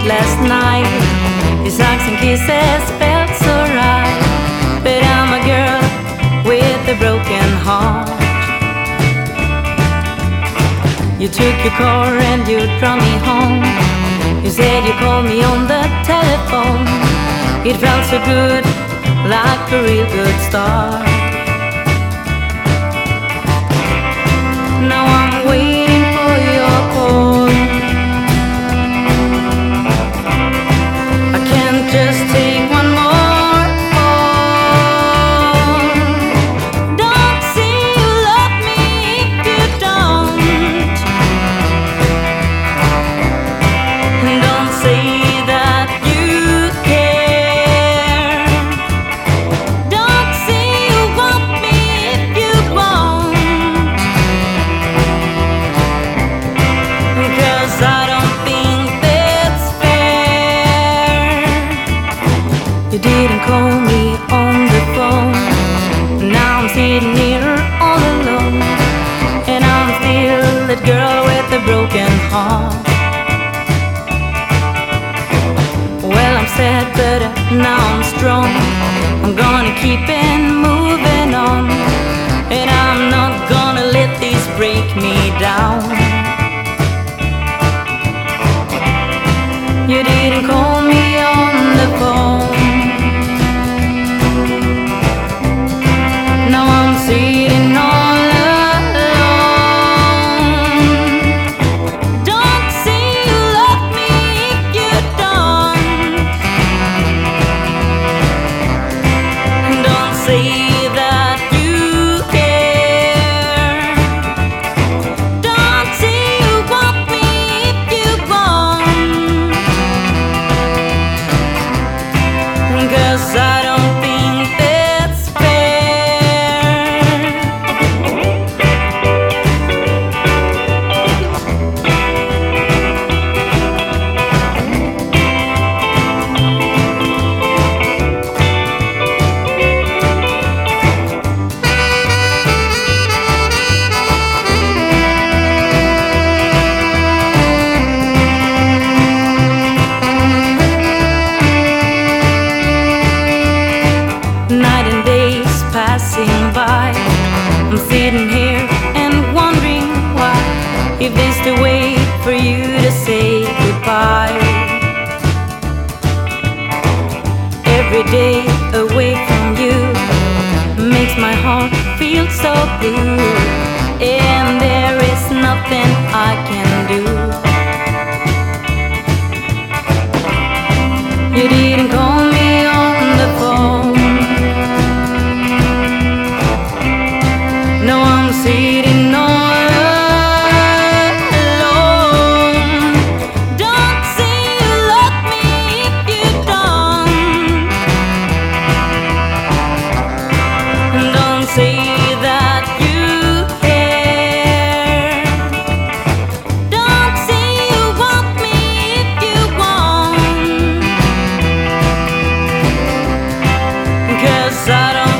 last night. His hugs and kisses felt so right. But I'm a girl with a broken heart. You took your car and you drove me home. You said you called me on the telephone. It felt so good, like a real good start. Now I'm waiting for your call. I can't just take one more call. Don't say you love me if you don't. Don't say that you care. Don't say you want me if you won't. 'Cause I don't think that's fair. You didn't call me on the phone. Now I'm sitting here all alone. And I'm still that girl with a broken heart. Well, I'm sad, but now I'm strong. I'm gonna keep it moving on. And I'm not gonna let this break me down. You didn't call me on the phone. Now I'm sitting all alone. Don't say you love me if you don't. Don't say that you care. Don't say you want me if you won't. 'Cause I don't think that's fair. Night and days passing by. I'm sitting here and wondering why. If there's the way for you to say goodbye. Every day away from you makes my heart feel so blue. And there is nothing I can do. You didn't call me on the phone. No, I'm sitting all alone. Don't say you love me if you don't. Don't say that you care. Don't say you want me if you won't. 'Cause I don't